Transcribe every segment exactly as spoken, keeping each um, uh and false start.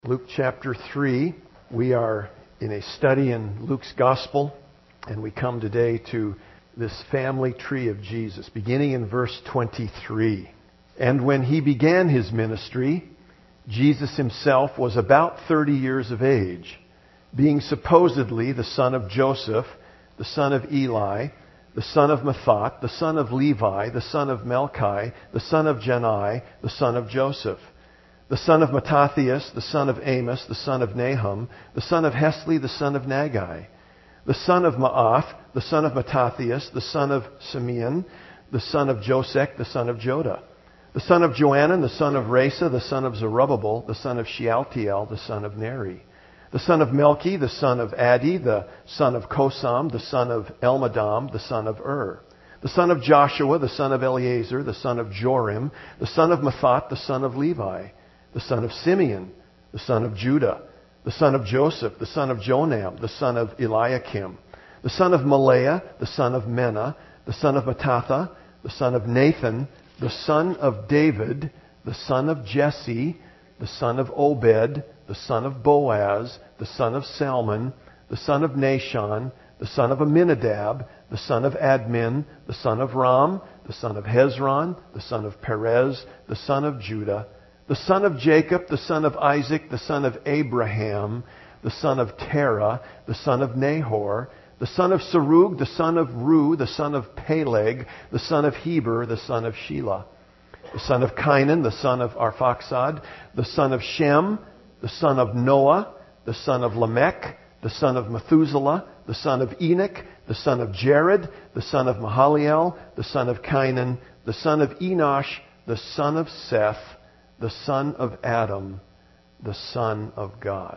Luke chapter three. We are in a study in Luke's Gospel, and we come today to this family tree of Jesus, beginning in verse twenty-three. And when he began his ministry, Jesus himself was about thirty years of age, being supposedly the son of Joseph, the son of Eli, the son of Mathat, the son of Levi, the son of Melchi, the son of Jannai, the son of Joseph, the son of Mattathias, the son of Amos, the son of Nahum, the son of Hesli, the son of Nagai, the son of Maath, the son of Mattathias, the son of Simeon, the son of Josek, the son of Joda, the son of Joanan, the son of Resa, the son of Zerubbabel, the son of Shealtiel, the son of Neri, the son of Melchi, the son of Addi, the son of Kosam, the son of Elmadam, the son of Ur, the son of Joshua, the son of Eleazar, the son of Jorim, the son of Mathat, the son of Levi, the son of Simeon, the son of Judah, the son of Joseph, the son of Jonam, the son of Eliakim, the son of Malaiah, the son of Menah, the son of Mattatha, the son of Nathan, the son of David, the son of Jesse, the son of Obed, the son of Boaz, the son of Salmon, the son of Nashon, the son of Aminadab, the son of Admin, the son of Ram, the son of Hezron, the son of Perez, the son of Judah, the son of Jacob, the son of Isaac, the son of Abraham, the son of Terah, the son of Nahor, the son of Serug, the son of Ru, the son of Peleg, the son of Heber, the son of Shelah, the son of Cainan, the son of Arphaxad, the son of Shem, the son of Noah, the son of Lamech, the son of Methuselah, the son of Enoch, the son of Jared, the son of Mahaliel, the son of Cainan, the son of Enosh, the son of Seth, the son of Adam, the Son of God.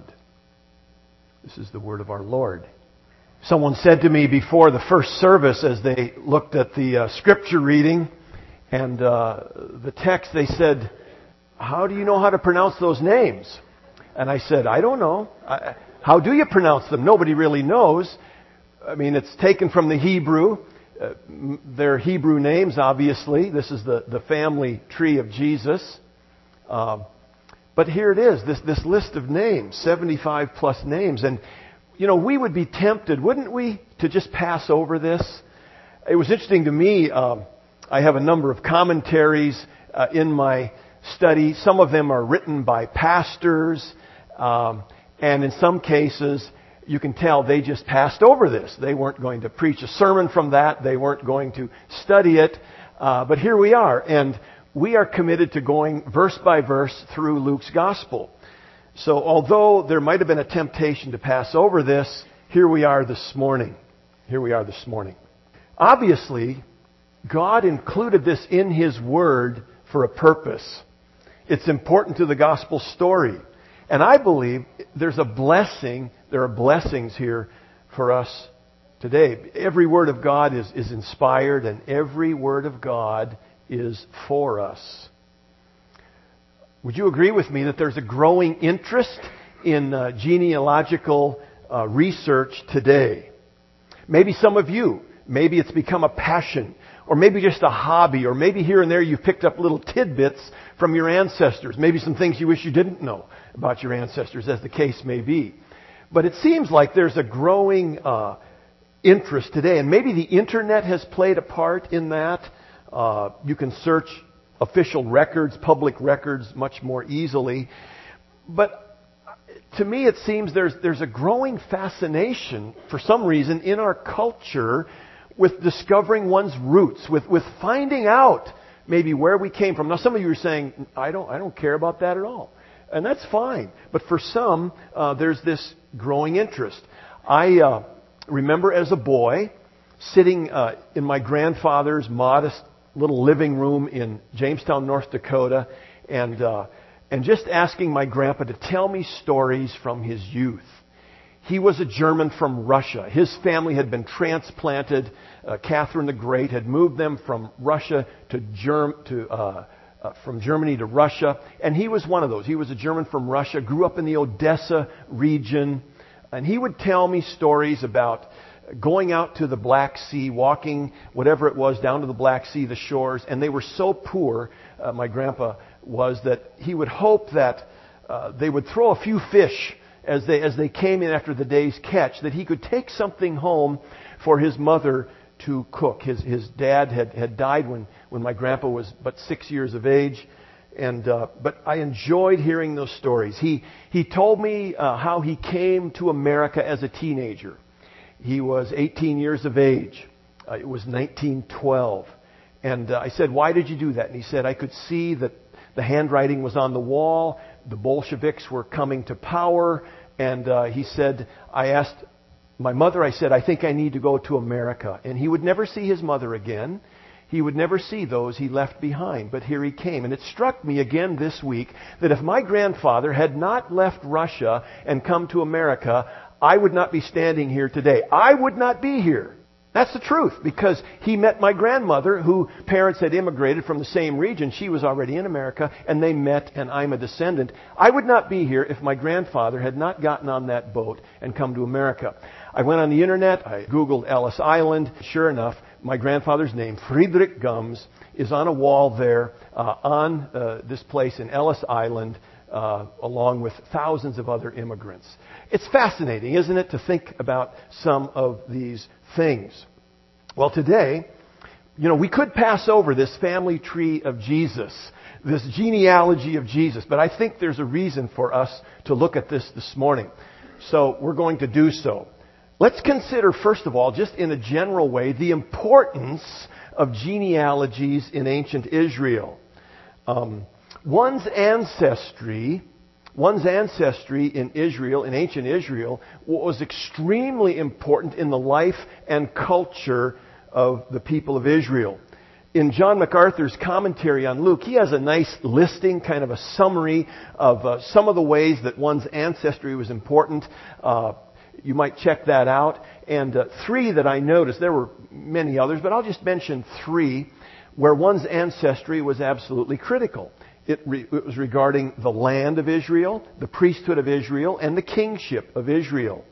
This is the word of our Lord. Someone said to me before the first service, as they looked at the uh, scripture reading and uh, the text, they said, "How do you know how to pronounce those names?" And I said, "I don't know. I, how do you pronounce them? Nobody really knows." I mean, it's taken from the Hebrew. Uh, they're Hebrew names, obviously. This is the, the family tree of Jesus. Uh, but here it is, this, this list of names, seventy-five plus names. And, you know, we would be tempted, wouldn't we, to just pass over this? It was interesting to me. Uh, I have a number of commentaries uh, in my study. Some of them are written by pastors. Um, and in some cases, you can tell they just passed over this. They weren't going to preach a sermon from that. They weren't going to study it. Uh, but here we are. And we are committed to going verse by verse through Luke's Gospel. So although there might have been a temptation to pass over this, here we are this morning. Here we are this morning. Obviously, God included this in His Word for a purpose. It's important to the Gospel story. And I believe there's a blessing, there are blessings here for us today. Every Word of God is, is inspired, and every Word of God is for us. Would you agree with me that there's a growing interest in uh, genealogical uh, research today? Maybe some of you, maybe it's become a passion, or maybe just a hobby, or maybe here and there you've picked up little tidbits from your ancestors, maybe some things you wish you didn't know about your ancestors, as the case may be. But it seems like there's a growing uh, interest today, and maybe the internet has played a part in that. Uh, you can search official records, public records, much more easily. But to me, it seems there's there's a growing fascination, for some reason, in our culture with discovering one's roots, with, with finding out maybe where we came from. Now, some of you are saying, I don't I don't care about that at all. And that's fine. But for some, uh, there's this growing interest. I uh, remember as a boy sitting uh, in my grandfather's modest little living room in Jamestown, North Dakota, and uh, and just asking my grandpa to tell me stories from his youth. He was a German from Russia. His family had been transplanted. Uh, Catherine the Great had moved them from Russia to Germ to uh, uh, from Germany to Russia, and he was one of those. He was a German from Russia, grew up in the Odessa region, and he would tell me stories about going out to the Black Sea, walking whatever it was down to the Black Sea, the shores, and they were so poor, uh, my grandpa was, that he would hope that uh, they would throw a few fish as they as they came in after the day's catch, that he could take something home for his mother to cook. His his dad had, had died when, when my grandpa was but six years of age. And uh, but I enjoyed hearing those stories. He he told me uh, how he came to America as a teenager. He was eighteen years of age. Uh, it was nineteen twelve. And uh, I said, "Why did you do that?" And he said, "I could see that the handwriting was on the wall. The Bolsheviks were coming to power." And uh, he said, "I asked my mother, I said, I think I need to go to America." And he would never see his mother again. He would never see those he left behind. But here he came. And it struck me again this week that if my grandfather had not left Russia and come to America, I would not be standing here today. I would not be here. That's the truth, because he met my grandmother, whose parents had immigrated from the same region. She was already in America, and they met, and I'm a descendant. I would not be here if my grandfather had not gotten on that boat and come to America. I went on the internet, I Googled Ellis Island. Sure enough, my grandfather's name, Friedrich Gums, is on a wall there uh, on uh, this place in Ellis Island, uh, along with thousands of other immigrants. It's fascinating, isn't it, to think about some of these things. Well, today, you know, we could pass over this family tree of Jesus, this genealogy of Jesus, but I think there's a reason for us to look at this this morning. So we're going to do so. Let's consider, first of all, just in a general way, the importance of genealogies in ancient Israel. Um, one's ancestry, one's ancestry in Israel, in ancient Israel, was extremely important in the life and culture of the people of Israel. In John MacArthur's commentary on Luke, he has a nice listing, kind of a summary of uh, some of the ways that one's ancestry was important. Uh, You might check that out. And uh, three that I noticed, there were many others, but I'll just mention three where one's ancestry was absolutely critical. It, re- it was regarding the land of Israel, the priesthood of Israel, and the kingship of Israel.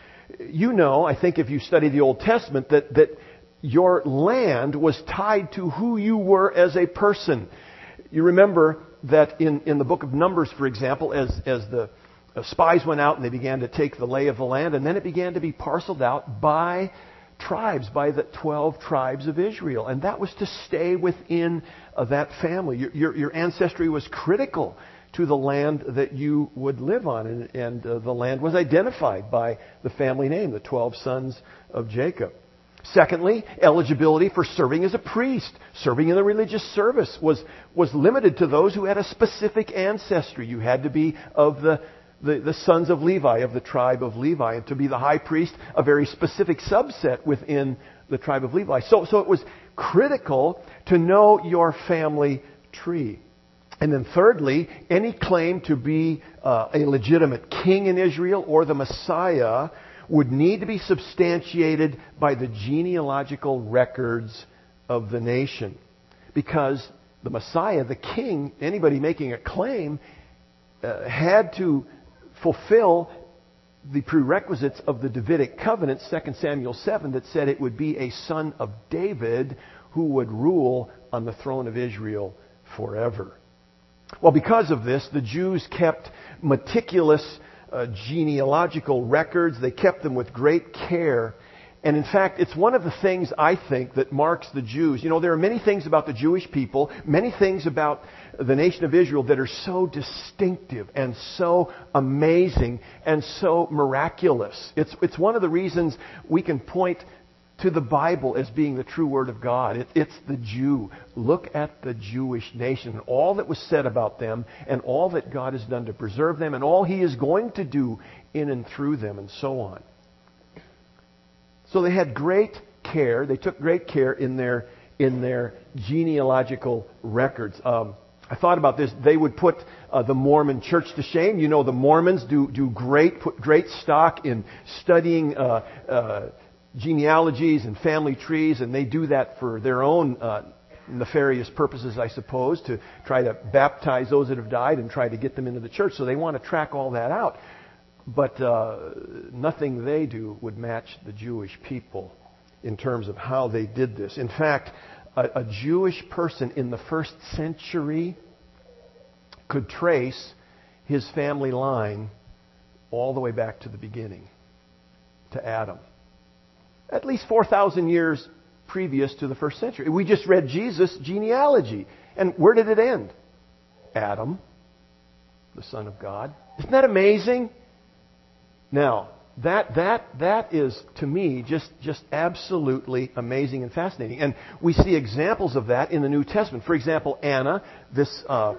You know, I think if you study the Old Testament, that, that your land was tied to who you were as a person. You remember that in, in the book of Numbers, for example, as, as the Uh, spies went out and they began to take the lay of the land, and then it began to be parceled out by tribes, by the twelve tribes of Israel. And that was to stay within uh, that family. Your, your, your ancestry was critical to the land that you would live on, and, and uh, the land was identified by the family name, the twelve sons of Jacob. Secondly, eligibility for serving as a priest. Serving in the religious service was, was limited to those who had a specific ancestry. You had to be of the The, the sons of Levi, of the tribe of Levi, and to be the high priest, a very specific subset within the tribe of Levi. So, so it was critical to know your family tree. And then thirdly, any claim to be uh, a legitimate king in Israel or the Messiah would need to be substantiated by the genealogical records of the nation. Because the Messiah, the king, anybody making a claim, uh, had to fulfill the prerequisites of the Davidic covenant, Second Samuel seven, that said it would be a son of David who would rule on the throne of Israel forever. Well, because of this, the Jews kept meticulous uh, genealogical records. They kept them with great care. And in fact, it's one of the things, I think, that marks the Jews. You know, there are many things about the Jewish people, many things about the nation of Israel that are so distinctive and so amazing and so miraculous. It's, it's one of the reasons we can point to the Bible as being the true Word of God. It, it's the Jew. Look at the Jewish nation, all that was said about them, and all that God has done to preserve them, and all He is going to do in and through them, and so on. So they had great care. They took great care in their in their genealogical records. Um, I thought about this. They would put uh, the Mormon church to shame. You know, the Mormons do do great put great stock in studying uh, uh, genealogies and family trees, and they do that for their own uh, nefarious purposes, I suppose, to try to baptize those that have died and try to get them into the church. So they want to track all that out. But uh, nothing they do would match the Jewish people in terms of how they did this. In fact, a, a Jewish person in the first century could trace his family line all the way back to the beginning, to Adam. At least four thousand years previous to the first century. We just read Jesus' genealogy. And where did it end? Adam, the Son of God. Isn't that amazing? Now, that that that is, to me, just, just absolutely amazing and fascinating. And we see examples of that in the New Testament. For example, Anna, this uh,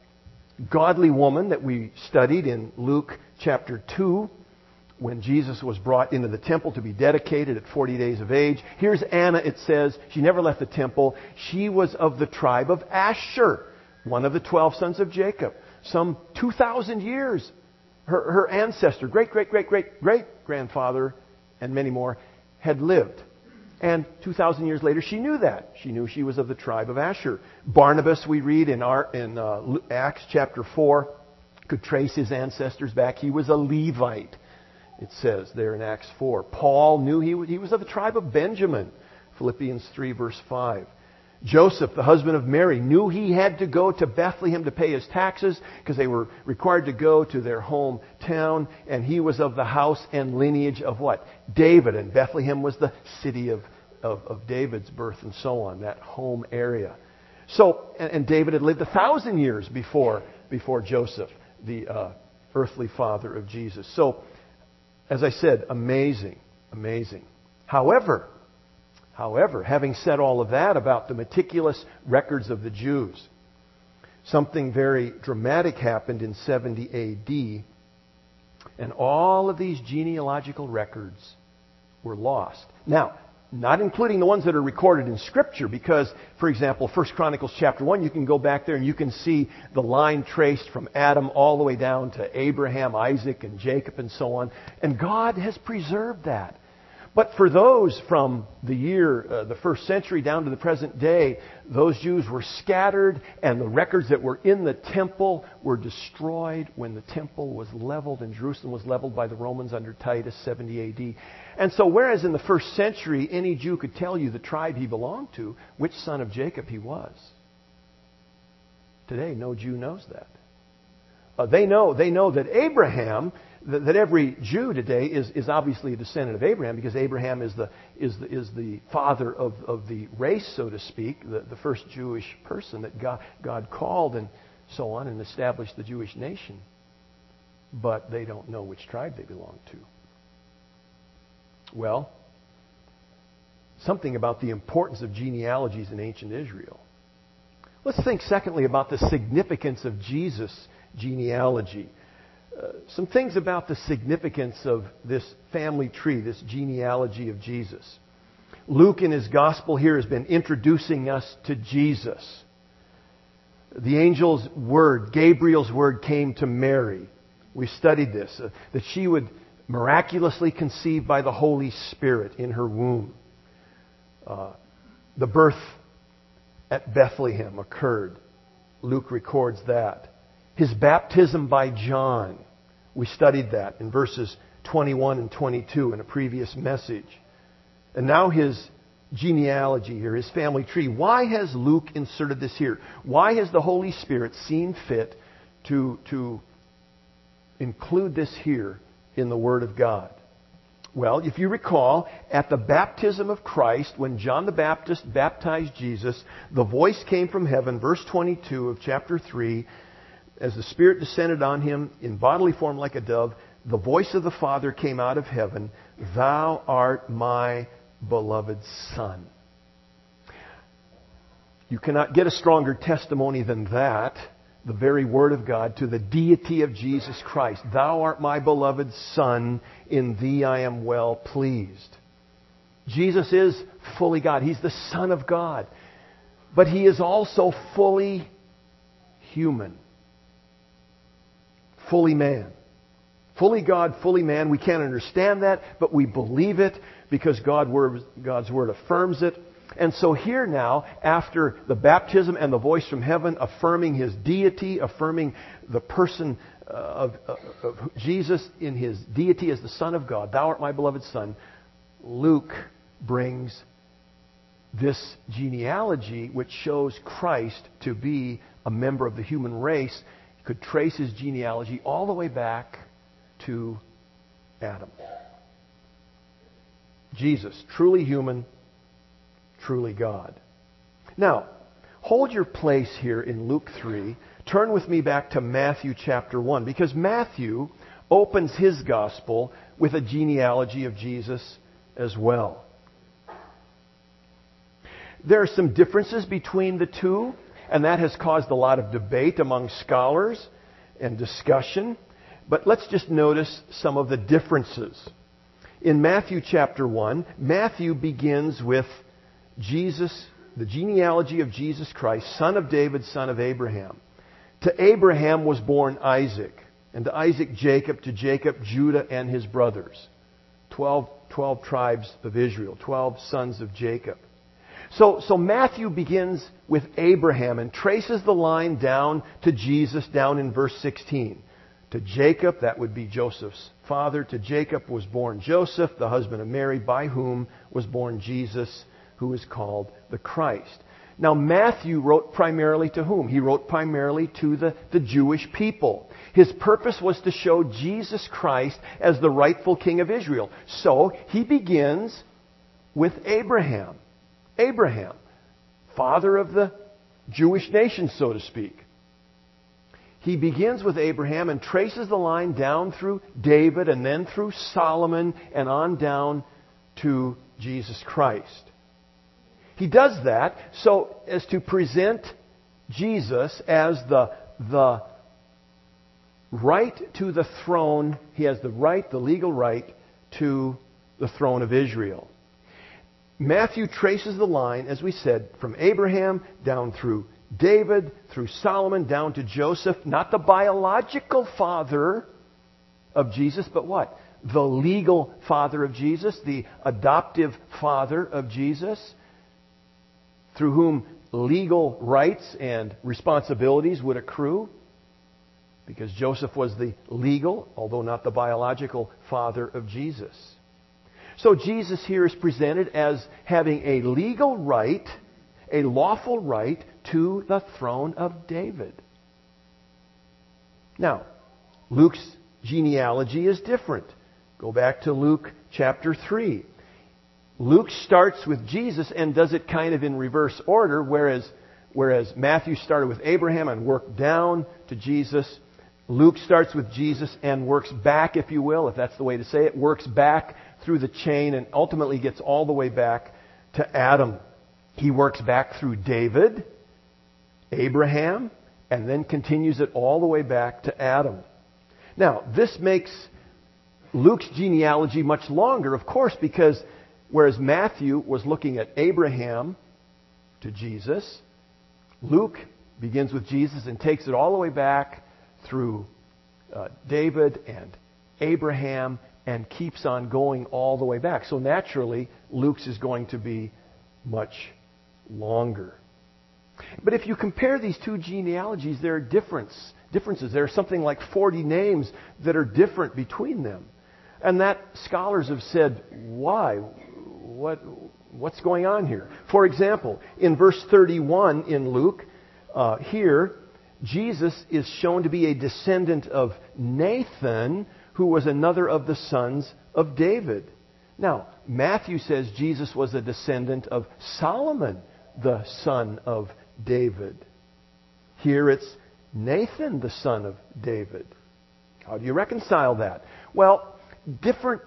godly woman that we studied in Luke chapter two, when Jesus was brought into the temple to be dedicated at forty days of age. Here's Anna, it says. She never left the temple. She was of the tribe of Asher, one of the twelve sons of Jacob. Some two thousand years. Her, her ancestor, great, great, great, great, great grandfather, and many more, had lived. And two thousand years later, she knew that. She knew she was of the tribe of Asher. Barnabas, we read in, our, in uh, Acts chapter four, could trace his ancestors back. He was a Levite, it says there in Acts four. Paul knew he was, he was of the tribe of Benjamin. Philippians three, verse five. Joseph, the husband of Mary, knew he had to go to Bethlehem to pay his taxes because they were required to go to their hometown. And he was of the house and lineage of what? David. And Bethlehem was the city of, of, of David's birth and so on, that home area. So, and, and David had lived a thousand years before, before Joseph, the uh, earthly father of Jesus. So, as I said, amazing, amazing. However, However, having said all of that about the meticulous records of the Jews, something very dramatic happened in seventy A D, and all of these genealogical records were lost. Now, not including the ones that are recorded in Scripture, because, for example, First Chronicles chapter one, you can go back there and you can see the line traced from Adam all the way down to Abraham, Isaac, and Jacob, and so on. And God has preserved that. But for those from the year, uh, the first century down to the present day, those Jews were scattered, and the records that were in the temple were destroyed when the temple was leveled and Jerusalem was leveled by the Romans under Titus, seventy A D. And so whereas in the first century any Jew could tell you the tribe he belonged to, which son of Jacob he was, today no Jew knows that. Uh, they know they know that Abraham, that, that every Jew today is, is obviously a descendant of Abraham, because Abraham is the is the, is the father of, of the race, so to speak, the, the first Jewish person that God, God called and so on and established the Jewish nation. But they don't know which tribe they belong to. Well, something about the importance of genealogies in ancient Israel. Let's think, secondly, about the significance of Jesus' genealogy. Uh, some things about the significance of this family tree, this genealogy of Jesus. Luke in his gospel here has been introducing us to Jesus. The angel's word, Gabriel's word, came to Mary. We studied this, uh, that she would miraculously conceive by the Holy Spirit in her womb. Uh, the birth at Bethlehem occurred. Luke records that. His baptism by John. We studied that in verses twenty-one and twenty-two in a previous message. And now his genealogy here, his family tree. Why has Luke inserted this here? Why has the Holy Spirit seen fit to, to include this here in the Word of God? Well, if you recall, at the baptism of Christ, when John the Baptist baptized Jesus, the voice came from heaven, verse twenty-two of chapter three, as the Spirit descended on him in bodily form like a dove, the voice of the Father came out of heaven, "Thou art my beloved Son." You cannot get a stronger testimony than that, the very Word of God, to the deity of Jesus Christ. "Thou art my beloved Son, in Thee I am well pleased." Jesus is fully God. He's the Son of God. But He is also fully human. Fully man. Fully God, fully man. We can't understand that, but we believe it because God word, God's Word affirms it. And so here now, after the baptism and the voice from heaven affirming His deity, affirming the person of, of, of Jesus in His deity as the Son of God, "Thou art my beloved Son," Luke brings this genealogy which shows Christ to be a member of the human race. could trace his genealogy all the way back to Adam. Jesus, truly human, truly God. Now, hold your place here in Luke three. Turn with me back to Matthew chapter one, because Matthew opens his gospel with a genealogy of Jesus as well. There are some differences between the two, and that has caused a lot of debate among scholars and discussion. But let's just notice some of the differences. In Matthew chapter one, Matthew begins with Jesus, the genealogy of Jesus Christ, son of David, son of Abraham. To Abraham was born Isaac, and to Isaac Jacob, to Jacob Judah and his brothers. Twelve, twelve tribes of Israel, twelve sons of Jacob. So, so Matthew begins with Abraham and traces the line down to Jesus down in verse sixteen. To Jacob, that would be Joseph's father. To Jacob was born Joseph, the husband of Mary, by whom was born Jesus, who is called the Christ. Now, Matthew wrote primarily to whom? He wrote primarily to the, the Jewish people. His purpose was to show Jesus Christ as the rightful king of Israel. So, he begins with Abraham. Abraham, father of the Jewish nation, so to speak. He begins with Abraham and traces the line down through David and then through Solomon and on down to Jesus Christ. He does that so as to present Jesus as the, the right to the throne. He has the right, the legal right to the throne of Israel. Matthew traces the line, as we said, from Abraham down through David, through Solomon, down to Joseph, not the biological father of Jesus, but what? The legal father of Jesus, the adoptive father of Jesus, through whom legal rights and responsibilities would accrue, because Joseph was the legal, although not the biological, father of Jesus. So Jesus here is presented as having a legal right, a lawful right to the throne of David. Now, Luke's genealogy is different. Go back to Luke chapter three. Luke starts with Jesus and does it kind of in reverse order, whereas, whereas Matthew started with Abraham and worked down to Jesus. Luke starts with Jesus and works back, if you will, if that's the way to say it, works back through the chain and ultimately gets all the way back to Adam. He works back through David, Abraham, and then continues it all the way back to Adam. Now, this makes Luke's genealogy much longer, of course, because whereas Matthew was looking at Abraham to Jesus, Luke begins with Jesus and takes it all the way back through uh, David and Abraham and keeps on going all the way back. So naturally, Luke's is going to be much longer. But if you compare these two genealogies, there are difference, differences. There are something like forty names that are different between them. And that scholars have said, why? What, what's going on here? For example, in verse thirty-one in Luke, uh, here, Jesus is shown to be a descendant of Nathan, who was another of the sons of David. Now, Matthew says Jesus was a descendant of Solomon, the son of David. Here it's Nathan, the son of David. How do you reconcile that? Well, different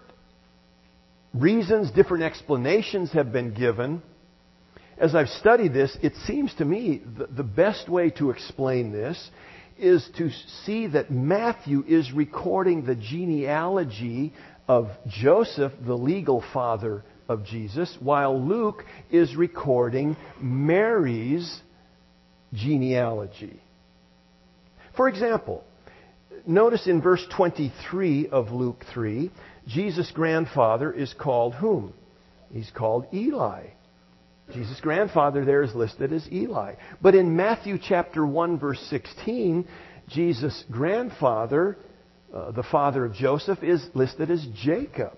reasons, different explanations have been given. As I've studied this, it seems to me the, the best way to explain this is to see that Matthew is recording the genealogy of Joseph, the legal father of Jesus, while Luke is recording Mary's genealogy. For example, notice in verse twenty-three of Luke three, Jesus' grandfather is called whom? He's called Eli. Jesus' grandfather there is listed as Eli. But in Matthew chapter one, verse sixteen, Jesus' grandfather, uh, the father of Joseph, is listed as Jacob.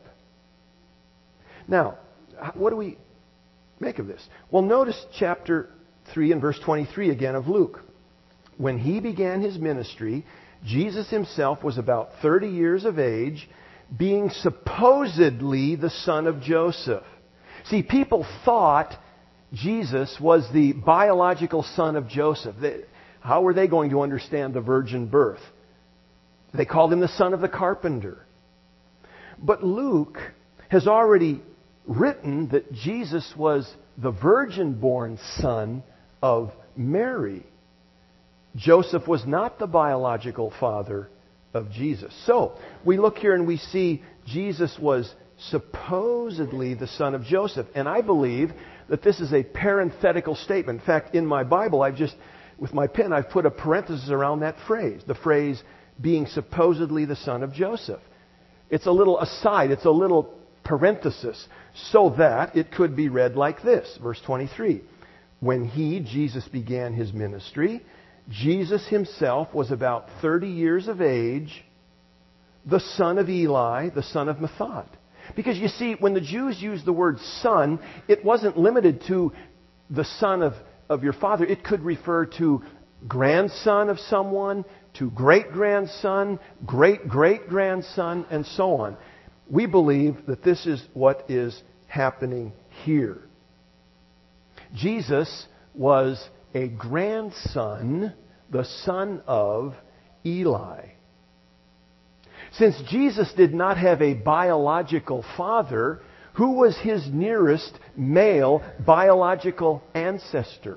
Now, what do we make of this? Well, notice chapter three and verse twenty-three again of Luke. When he began his ministry, Jesus himself was about thirty years of age, being supposedly the son of Joseph. See, people thought Jesus was the biological son of Joseph. They, how were they going to understand the virgin birth? They called him the son of the carpenter. But Luke has already written that Jesus was the virgin-born son of Mary. Joseph was not the biological father of Jesus. So, we look here and we see Jesus was supposedly the son of Joseph. And I believe that this is a parenthetical statement. In fact, in my Bible, I've just, with my pen, I've put a parenthesis around that phrase. The phrase, being supposedly the son of Joseph. It's a little aside. It's a little parenthesis. So that it could be read like this. Verse twenty-three. When he, Jesus, began his ministry, Jesus himself was about thirty years of age, the son of Eli, the son of Matthat. Because you see, when the Jews used the word son, it wasn't limited to the son of, of your father. It could refer to grandson of someone, to great-grandson, great-great-grandson, and so on. We believe that this is what is happening here. Jesus was a grandson, the son of Eli. Since Jesus did not have a biological father, who was his nearest male biological ancestor?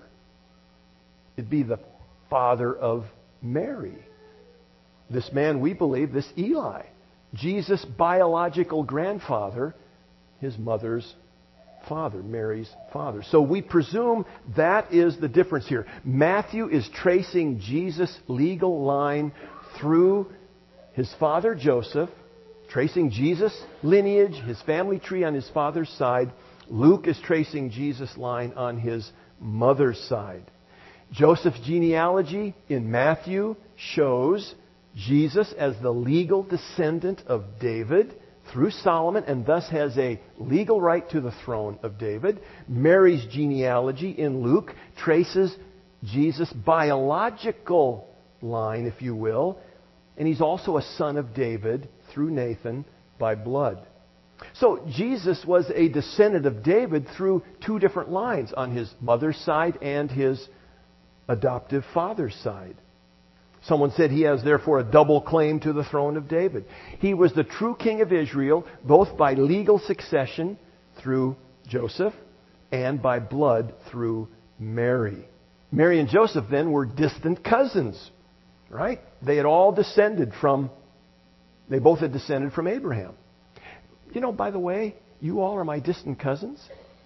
It'd be the father of Mary. This man, we believe, this Eli. Jesus' biological grandfather, his mother's father, Mary's father. So we presume that is the difference here. Matthew is tracing Jesus' legal line through his father Joseph, tracing Jesus' lineage, his family tree on his father's side. Luke is tracing Jesus' line on his mother's side. Joseph's genealogy in Matthew shows Jesus as the legal descendant of David through Solomon, and thus has a legal right to the throne of David. Mary's genealogy in Luke traces Jesus' biological line, if you will, and he's also a son of David through Nathan by blood. So Jesus was a descendant of David through two different lines, on his mother's side and his adoptive father's side. Someone said he has therefore a double claim to the throne of David. He was the true king of Israel, both by legal succession through Joseph and by blood through Mary. Mary and Joseph then were distant cousins, right? They had all descended from, they both had descended from Abraham. You know, by the way, you all are my distant cousins.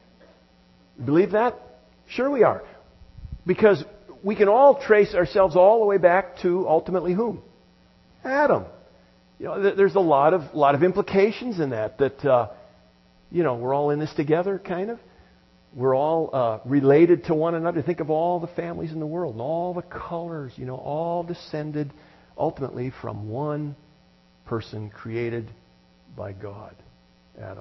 Believe that? Sure we are. Because we can all trace ourselves all the way back to ultimately whom? Adam. You know, there's a lot of lot of implications in that. That uh, you know, we're all in this together, kind of. We're all uh, related to one another. Think of all the families in the world and all the colors. You know, all descended ultimately from one person created by God, Adam.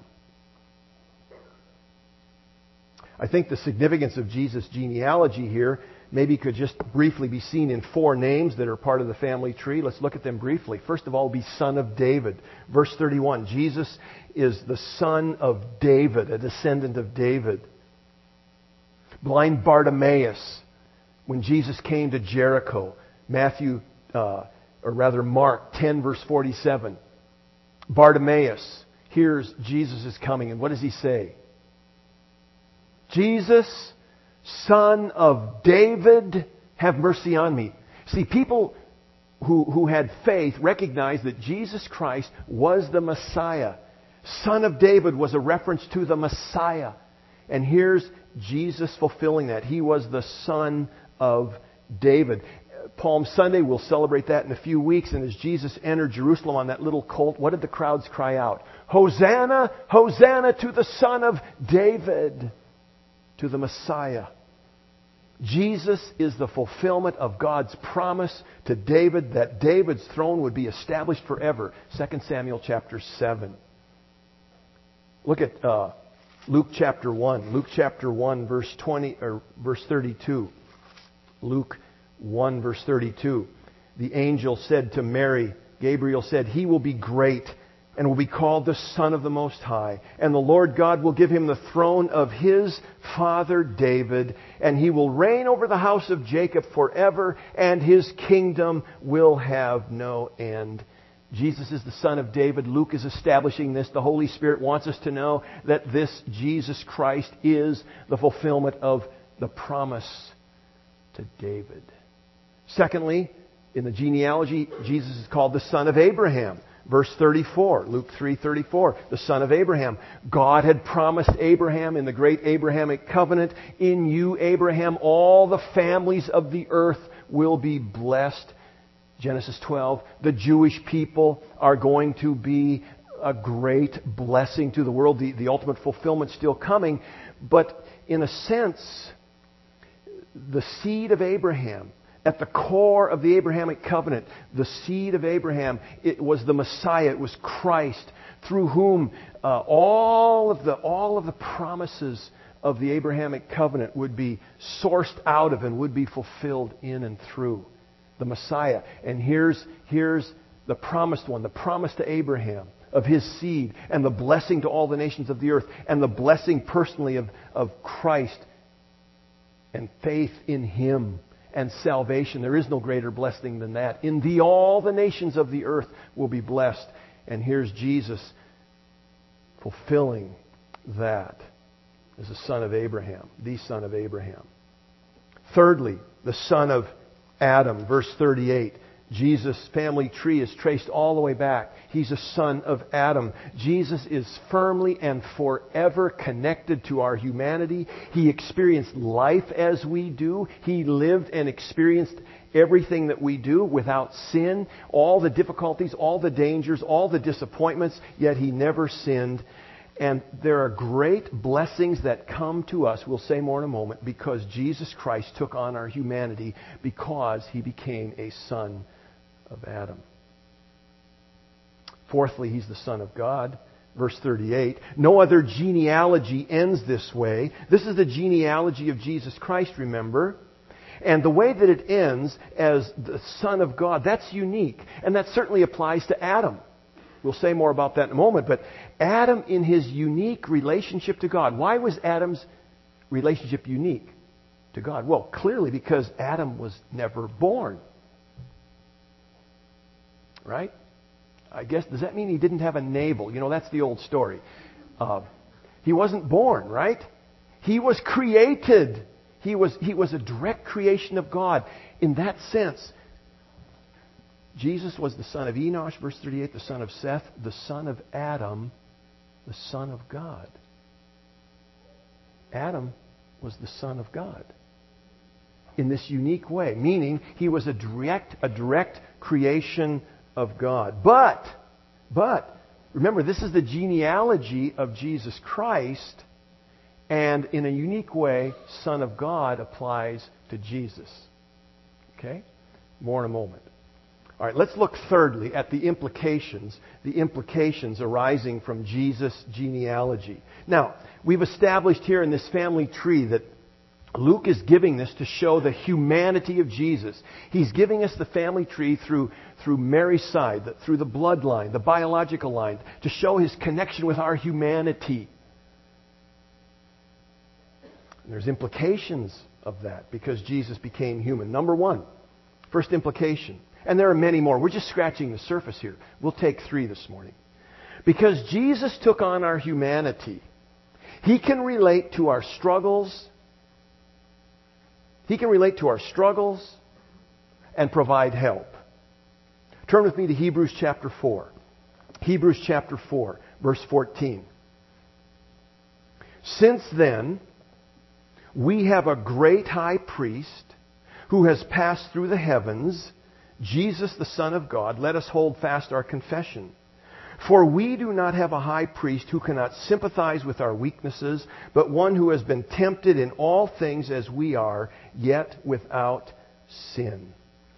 I think the significance of Jesus' genealogy here maybe could just briefly be seen in four names that are part of the family tree. Let's look at them briefly. First of all, be son of David. Verse thirty-one, Jesus is the son of David, a descendant of David. Blind Bartimaeus, when Jesus came to Jericho, Matthew, uh, or rather Mark ten, verse forty-seven. Bartimaeus hears Jesus is coming, and what does he say? Jesus, Son of David, have mercy on me. See, people who, who had faith recognized that Jesus Christ was the Messiah. Son of David was a reference to the Messiah. And here's Jesus fulfilling that. He was the Son of David. Palm Sunday, we'll celebrate that in a few weeks. And as Jesus entered Jerusalem on that little colt, what did the crowds cry out? Hosanna, Hosanna to the Son of David, to the Messiah. Jesus is the fulfillment of God's promise to David that David's throne would be established forever. Second Samuel chapter seven. Look at uh, Luke chapter one. Luke chapter one, verse twenty or verse thirty-two. Luke one verse thirty-two, the angel said to Mary, Gabriel said, "He will be great and will be called the Son of the Most High. And the Lord God will give him the throne of his father David, and he will reign over the house of Jacob forever, and his kingdom will have no end." Jesus is the Son of David. Luke is establishing this. The Holy Spirit wants us to know that this Jesus Christ is the fulfillment of the promise to David. Secondly, in the genealogy, Jesus is called the Son of Abraham. Verse thirty-four, Luke three thirty-four, the son of Abraham. God had promised Abraham in the great Abrahamic covenant, "In you, Abraham, all the families of the earth will be blessed." Genesis twelve, the Jewish people are going to be a great blessing to the world. The, the ultimate fulfillment still coming. But in a sense, the seed of Abraham, at the core of the Abrahamic covenant, the seed of Abraham, it was the Messiah, it was Christ, through whom uh, all of the all of the promises of the Abrahamic covenant would be sourced out of and would be fulfilled in and through the Messiah. And here's here's the promised one, the promise to Abraham of his seed, and the blessing to all the nations of the earth, and the blessing personally of, of Christ and faith in Him. And salvation. There is no greater blessing than that. In thee all the nations of the earth will be blessed. And here's Jesus fulfilling that as the son of Abraham, the son of Abraham. Thirdly, the son of Adam, verse thirty-eight. Jesus' family tree is traced all the way back. He's a son of Adam. Jesus is firmly and forever connected to our humanity. He experienced life as we do. He lived and experienced everything that we do without sin, all the difficulties, all the dangers, all the disappointments, yet He never sinned. And there are great blessings that come to us, we'll say more in a moment, because Jesus Christ took on our humanity, because He became a son of Adam. Fourthly, He's the Son of God. Verse thirty-eight. No other genealogy ends this way. This is the genealogy of Jesus Christ, remember? And the way that it ends as the Son of God, that's unique. And that certainly applies to Adam. We'll say more about that in a moment. But Adam, in his unique relationship to God. Why was Adam's relationship unique to God? Well, clearly because Adam was never born. Right? I guess, does that mean he didn't have a navel? You know, that's the old story. Uh, he wasn't born, right? He was created. He was, he was a direct creation of God. In that sense, Jesus was the son of Enosh, verse thirty-eight, the son of Seth, the son of Adam, the son of God. Adam was the son of God in this unique way, meaning he was a direct, a direct creation of God. But, but, remember, this is the genealogy of Jesus Christ, and in a unique way, Son of God applies to Jesus. Okay? More in a moment. All right, let's look thirdly at the implications, the implications arising from Jesus' genealogy. Now, we've established here in this family tree that Luke is giving this to show the humanity of Jesus. He's giving us the family tree through, through Mary's side, through the bloodline, the biological line, to show His connection with our humanity. And there's implications of that because Jesus became human. Number one, first implication. And there are many more. We're just scratching the surface here. We'll take three this morning. Because Jesus took on our humanity, He can relate to our struggles. He can relate to our struggles and provide help. Turn with me to Hebrews chapter four. Hebrews chapter four, verse fourteen. Since then, we have a great high priest who has passed through the heavens, Jesus the Son of God. Let us hold fast our confession. For we do not have a high priest who cannot sympathize with our weaknesses, but one who has been tempted in all things as we are, yet without sin.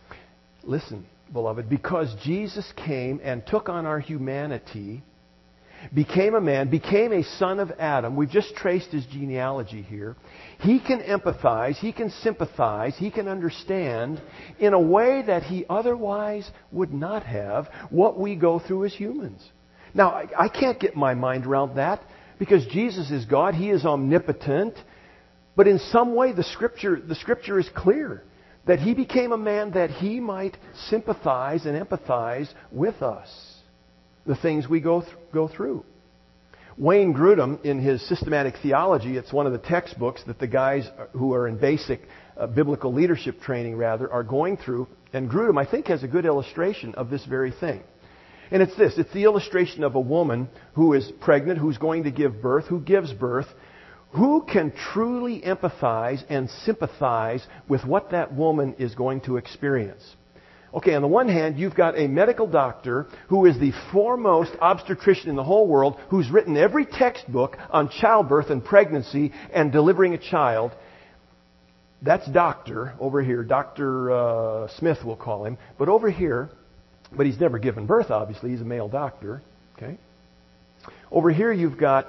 Listen, beloved, because Jesus came and took on our humanity, became a man, became a son of Adam. We've just traced his genealogy here. He can empathize, he can sympathize, he can understand in a way that he otherwise would not have what we go through as humans. Now, I, I can't get my mind around that because Jesus is God, he is omnipotent. But in some way, the Scripture, the Scripture is clear that he became a man that he might sympathize and empathize with us, the things we go, th- go through. Wayne Grudem, in his Systematic Theology, it's one of the textbooks that the guys who are in basic uh, biblical leadership training, rather, are going through. And Grudem, I think, has a good illustration of this very thing. And it's this. It's the illustration of a woman who is pregnant, who's going to give birth, who gives birth. Who can truly empathize and sympathize with what that woman is going to experience? Okay, on the one hand, you've got a medical doctor who is the foremost obstetrician in the whole world, who's written every textbook on childbirth and pregnancy and delivering a child. That's doctor over here. Doctor Uh, Smith, we'll call him. But over here, but he's never given birth, obviously. He's a male doctor. Okay. Over here, you've got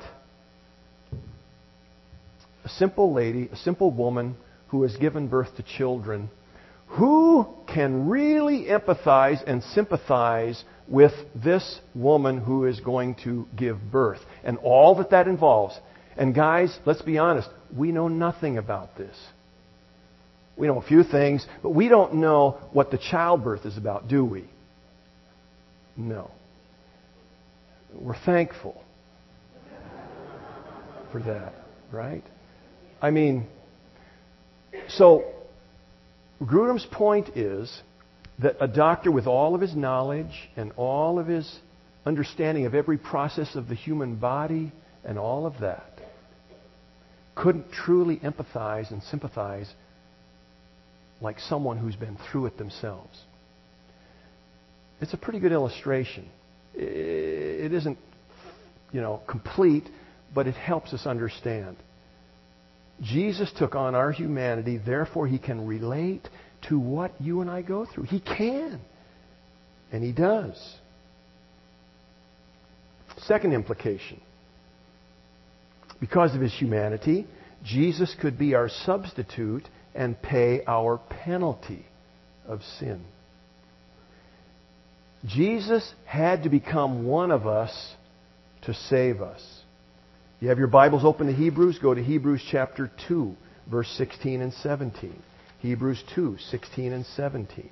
a simple lady, a simple woman who has given birth to children. Who can really empathize and sympathize with this woman who is going to give birth and all that that involves? And guys, let's be honest, we know nothing about this. We know a few things, but we don't know what the childbirth is about, do we? No. We're thankful for that, right? I mean, so Grudem's point is that a doctor with all of his knowledge and all of his understanding of every process of the human body and all of that couldn't truly empathize and sympathize like someone who's been through it themselves. It's a pretty good illustration. It isn't, you know, complete, but it helps us understand. Jesus took on our humanity, therefore he can relate to what you and I go through. He can. And he does. Second implication. Because of his humanity, Jesus could be our substitute and pay our penalty of sin. Jesus had to become one of us to save us. You have your Bibles open to Hebrews? Go to Hebrews chapter two, verse sixteen and seventeen. Hebrews two, sixteen and seventeen.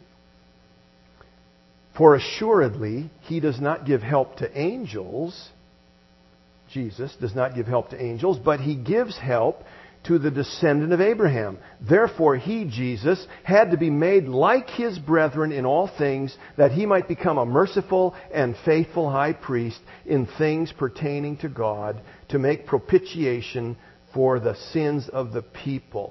For assuredly, he does not give help to angels. Jesus does not give help to angels, but he gives help to the descendant of Abraham. Therefore, he, Jesus, had to be made like his brethren in all things, that he might become a merciful and faithful high priest in things pertaining to God, to make propitiation for the sins of the people.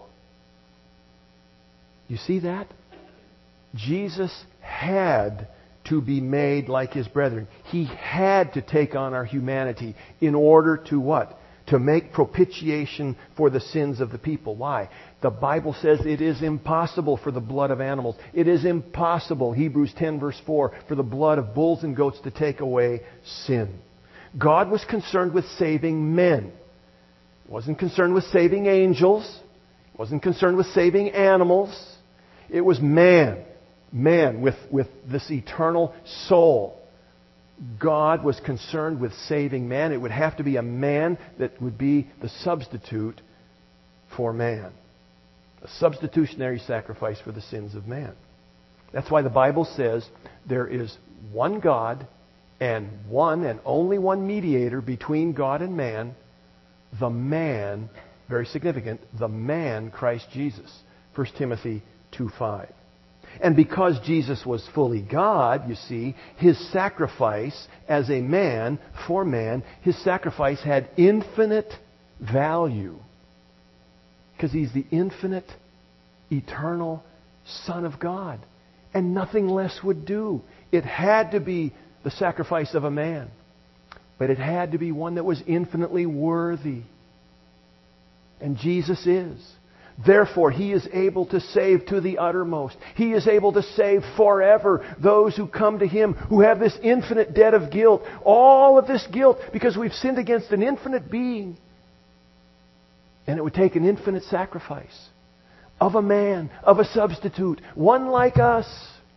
You see that? Jesus had to be made like his brethren. He had to take on our humanity in order to what? To make propitiation for the sins of the people. Why? The Bible says it is impossible for the blood of animals. It is impossible, Hebrews ten verse four, for the blood of bulls and goats to take away sin. God was concerned with saving men. He wasn't concerned with saving angels. He wasn't concerned with saving animals. It was man. Man with, with this eternal soul. God was concerned with saving man. It would have to be a man that would be the substitute for man. A substitutionary sacrifice for the sins of man. That's why the Bible says there is one God and one and only one mediator between God and man, the man, very significant, the man Christ Jesus. First Timothy two five. And because Jesus was fully God, you see, his sacrifice as a man, for man, his sacrifice had infinite value. Because he's the infinite, eternal Son of God. And nothing less would do. It had to be the sacrifice of a man. But it had to be one that was infinitely worthy. And Jesus is. Therefore, He is able to save to the uttermost. He is able to save forever those who come to Him, who have this infinite debt of guilt. All of this guilt because we've sinned against an infinite being. And it would take an infinite sacrifice of a man, of a substitute, one like us,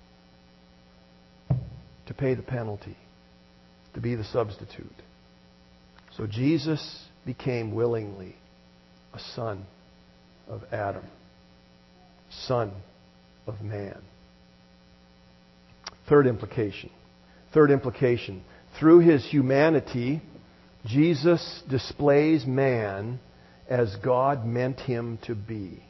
to pay the penalty, to be the substitute. So Jesus became willingly a son of Adam, son of man. Third implication. Third implication. Through His humanity, Jesus displays man as God meant Him to be.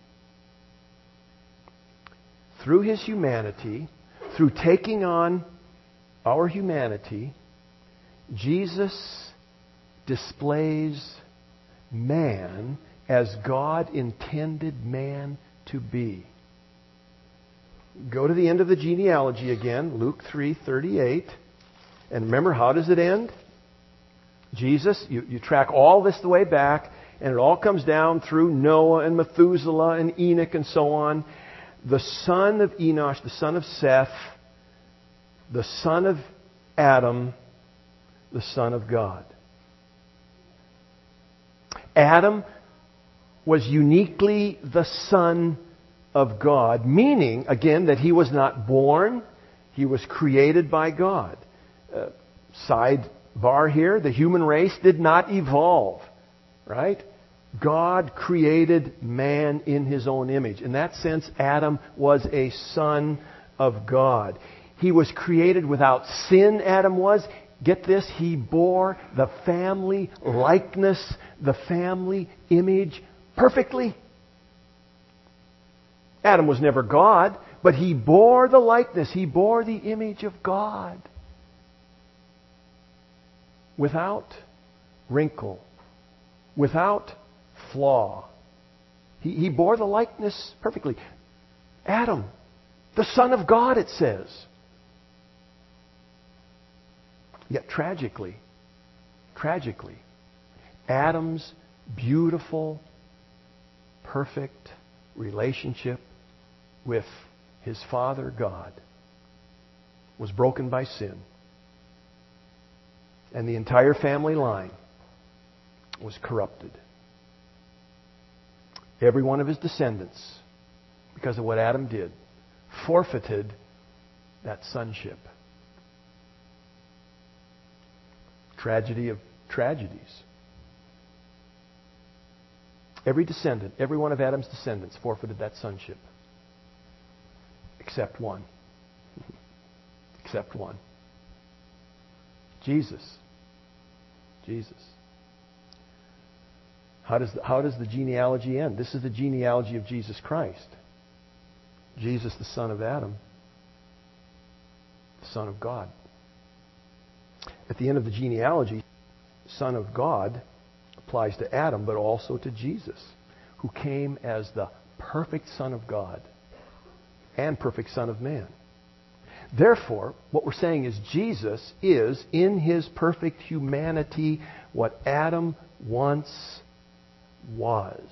Through His humanity, through taking on our humanity, Jesus displays man as God intended man to be. Go to the end of the genealogy again, Luke three thirty-eight. And remember, how does it end? Jesus, you, you track all this the way back, and it all comes down through Noah and Methuselah and Enoch and so on. The son of Enosh, the son of Seth, the son of Adam, the son of God. Adam was uniquely the Son of God, meaning, again, that he was not born, he was created by God. Uh, sidebar here, the human race did not evolve, right? God created man in His own image. In that sense, Adam was a son of God. He was created without sin, Adam was. Get this, he bore the family likeness, the family image perfectly. Adam was never God, but he bore the likeness, he bore the image of God. Without wrinkle, without flaw. He, he bore the likeness perfectly. Adam, the Son of God, it says. Yet tragically, tragically, Adam's beautiful, perfect relationship with his Father God was broken by sin. And the entire family line was corrupted. Every one of his descendants, because of what Adam did, forfeited that sonship. Tragedy of tragedies. Every descendant, every one of Adam's descendants forfeited that sonship. Except one. Except one. Jesus. Jesus. How does the, how does the genealogy end? This is the genealogy of Jesus Christ. Jesus, the son of Adam, the Son of God. At the end of the genealogy, Son of God applies to Adam, but also to Jesus, who came as the perfect Son of God and perfect Son of Man. Therefore, what we're saying is Jesus is, in His perfect humanity, what Adam once was.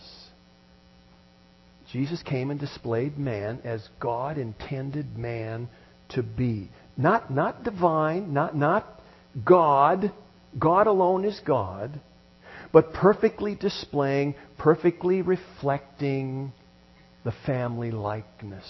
Jesus came and displayed man as God intended man to be. Not, not divine, not, not God. God alone is God. But perfectly displaying, perfectly reflecting the family likeness.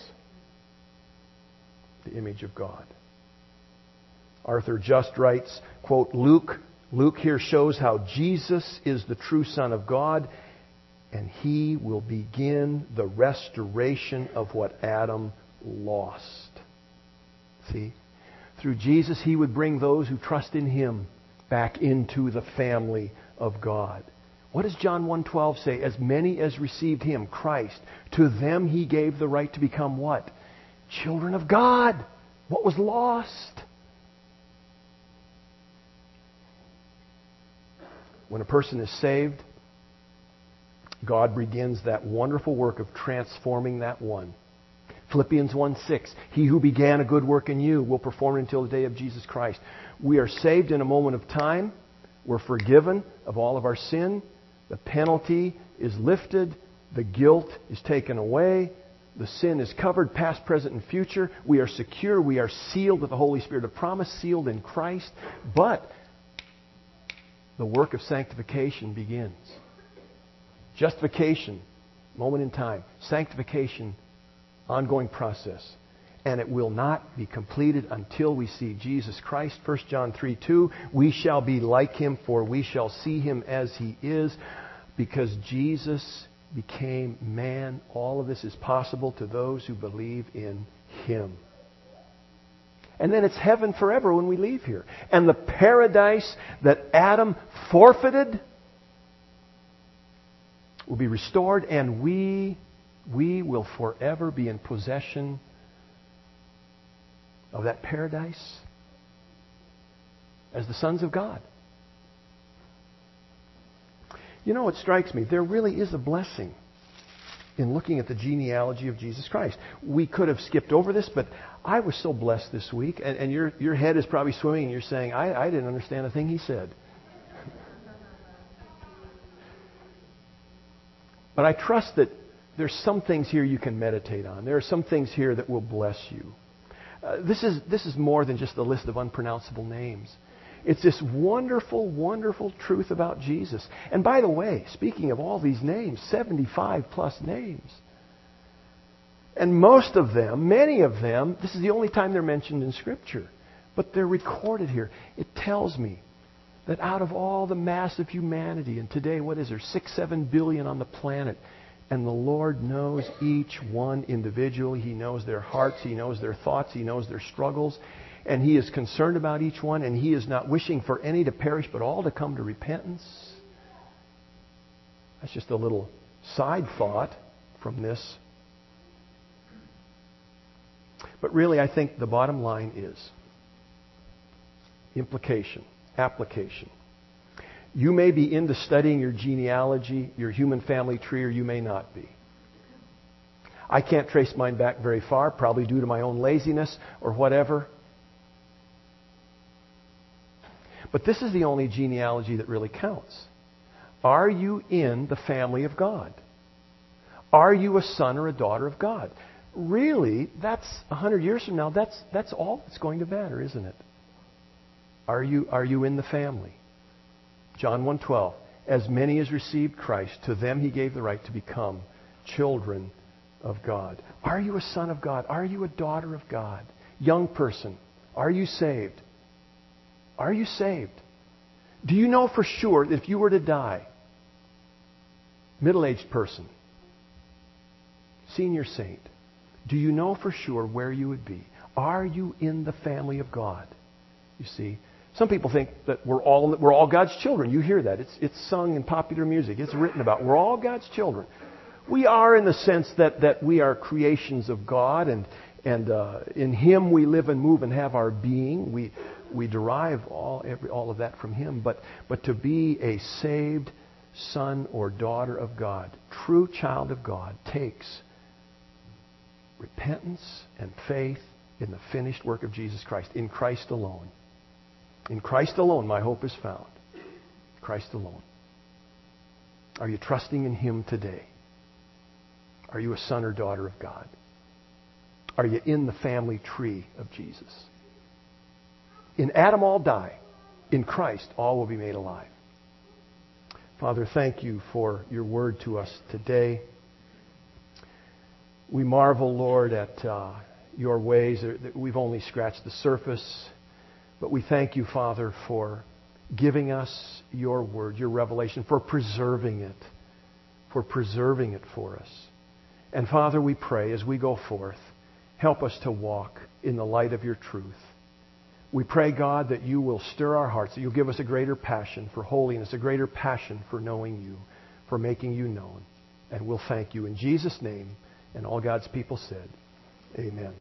The image of God. Arthur Just writes, quote, Luke, Luke here shows how Jesus is the true Son of God, and He will begin the restoration of what Adam lost. See? Through Jesus, He would bring those who trust in Him back into the family of God. What does John one twelve say? As many as received Him, Christ, to them He gave the right to become what? Children of God. What was lost? When a person is saved, God begins that wonderful work of transforming that one. Philippians one six, He who began a good work in you will perform it until the day of Jesus Christ. We are saved in a moment of time. We're forgiven of all of our sin. The penalty is lifted. The guilt is taken away. The sin is covered, past, present, and future. We are secure. We are sealed with the Holy Spirit of promise, sealed in Christ. But the work of sanctification begins. Justification, moment in time. Sanctification, ongoing process. And it will not be completed until we see Jesus Christ. First John three two, we shall be like Him, for we shall see Him as He is. Because Jesus became man, all of this is possible to those who believe in Him. And then it's heaven forever when we leave here. And the paradise that Adam forfeited will be restored, and we, we will forever be in possession of that paradise as the sons of God. You know, it strikes me, there really is a blessing in looking at the genealogy of Jesus Christ. We could have skipped over this, but I was so blessed this week, and, and your, your head is probably swimming, and you're saying, I, I didn't understand a thing he said. But I trust that there's some things here you can meditate on. There are some things here that will bless you. Uh, this is, this is more than just a list of unpronounceable names. It's this wonderful, wonderful truth about Jesus. And by the way, speaking of all these names, seventy-five plus names. And most of them, many of them, this is the only time they're mentioned in Scripture. But they're recorded here. It tells me that out of all the mass of humanity, and today, what is there, six, seven billion on the planet, and the Lord knows each one individually. He knows their hearts. He knows their thoughts. He knows their struggles. And He is concerned about each one, and He is not wishing for any to perish, but all to come to repentance. That's just a little side thought from this. But really, I think the bottom line is implication, application. You may be into studying your genealogy, your human family tree, or you may not be. I can't trace mine back very far, probably due to my own laziness or whatever. But this is the only genealogy that really counts. Are you in the family of God? Are you a son or a daughter of God? Really, that's a hundred years from now, that's that's all that's going to matter, isn't it? Are you are you in the family? John one twelve, as many as received Christ, to them He gave the right to become children of God. Are you a son of God? Are you a daughter of God? Young person, are you saved? Are you saved? Do you know for sure that if you were to die, middle-aged person, senior saint, do you know for sure where you would be? Are you in the family of God? You see, some people think that we're all we're all God's children. You hear that. It's it's sung in popular music. It's written about. We're all God's children. We are in the sense that, that we are creations of God, and and uh, in Him we live and move and have our being. We we derive all every all of that from Him. But but to be a saved son or daughter of God, true child of God, takes repentance and faith in the finished work of Jesus Christ, in Christ alone. In Christ alone, my hope is found. Christ alone. Are you trusting in Him today? Are you a son or daughter of God? Are you in the family tree of Jesus? In Adam all die. In Christ all will be made alive. Father, thank You for Your word to us today. We marvel, Lord, at uh, Your ways. We've only scratched the surface. But we thank You, Father, for giving us Your word, Your revelation, for preserving it, for preserving it for us. And Father, we pray as we go forth, help us to walk in the light of Your truth. We pray, God, that You will stir our hearts, that You'll give us a greater passion for holiness, a greater passion for knowing You, for making You known. And we'll thank You in Jesus' name. And all God's people said, amen.